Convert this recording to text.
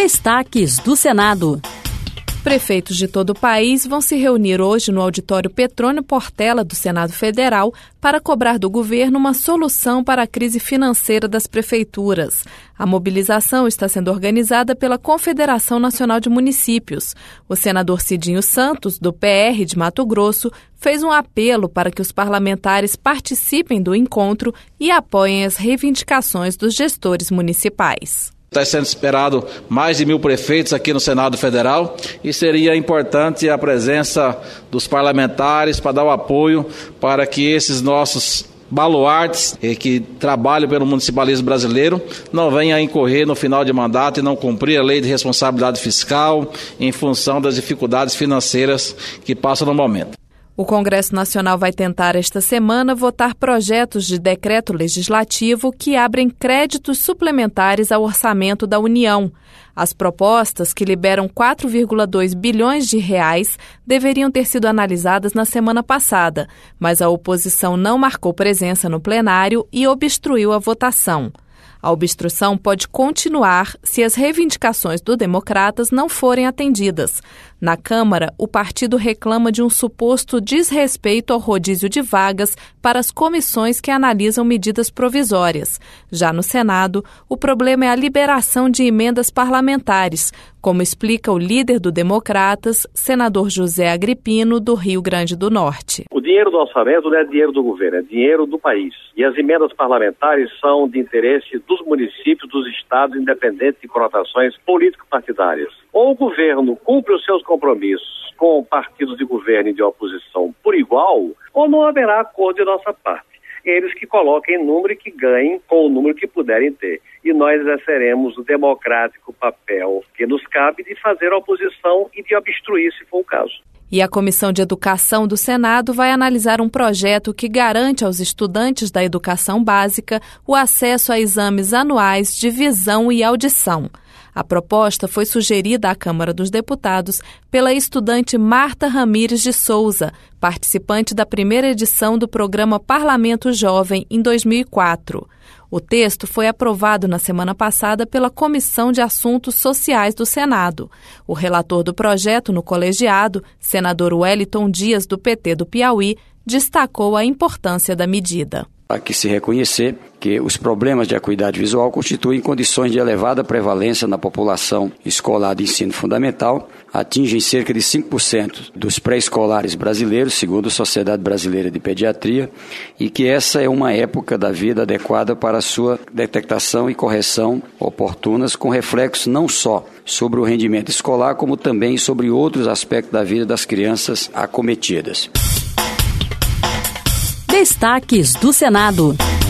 Destaques do Senado. Prefeitos de todo o país vão se reunir hoje no auditório Petrônio Portela do Senado Federal para cobrar do governo uma solução para a crise financeira das prefeituras. A mobilização está sendo organizada pela Confederação Nacional de Municípios. O senador Cidinho Santos, do PR de Mato Grosso, fez um apelo para que os parlamentares participem do encontro e apoiem as reivindicações dos gestores municipais. Está sendo esperado mais de 1.000 prefeitos aqui no Senado Federal e seria importante a presença dos parlamentares para dar o apoio para que esses nossos baluartes que trabalham pelo municipalismo brasileiro não venham a incorrer no final de mandato e não cumprir a lei de responsabilidade fiscal em função das dificuldades financeiras que passam no momento. O Congresso Nacional vai tentar esta semana votar projetos de decreto legislativo que abrem créditos suplementares ao orçamento da União. As propostas, que liberam 4,2 bilhões de reais, deveriam ter sido analisadas na semana passada, mas a oposição não marcou presença no plenário e obstruiu a votação. A obstrução pode continuar se as reivindicações do Democratas não forem atendidas. Na Câmara, o partido reclama de um suposto desrespeito ao rodízio de vagas para as comissões que analisam medidas provisórias. Já no Senado, o problema é a liberação de emendas parlamentares, como explica o líder do Democratas, senador José Agripino, do Rio Grande do Norte. O dinheiro do orçamento não é dinheiro do governo, é dinheiro do país. E as emendas parlamentares são de interesse dos municípios, dos estados, independentes de conotações político-partidárias. Ou o governo cumpre os seus compromissos com partidos de governo e de oposição por igual, ou não haverá acordo de nossa parte. Eles que coloquem número e que ganhem com o número que puderem ter. E nós exerceremos o democrático papel que nos cabe de fazer a oposição e de obstruir, se for o caso. E a Comissão de Educação do Senado vai analisar um projeto que garante aos estudantes da educação básica o acesso a exames anuais de visão e audição. A proposta foi sugerida à Câmara dos Deputados pela estudante Marta Ramires de Souza, participante da primeira edição do programa Parlamento Jovem em 2004. O texto foi aprovado na semana passada pela Comissão de Assuntos Sociais do Senado. O relator do projeto no colegiado, senador Wellington Dias, do PT do Piauí, destacou a importância da medida. Há que se reconhecer que os problemas de acuidade visual constituem condições de elevada prevalência na população escolar de ensino fundamental, atingem cerca de 5% dos pré-escolares brasileiros, segundo a Sociedade Brasileira de Pediatria, e que essa é uma época da vida adequada para a sua detectação e correção oportunas, com reflexos não só sobre o rendimento escolar, como também sobre outros aspectos da vida das crianças acometidas. Destaques do Senado.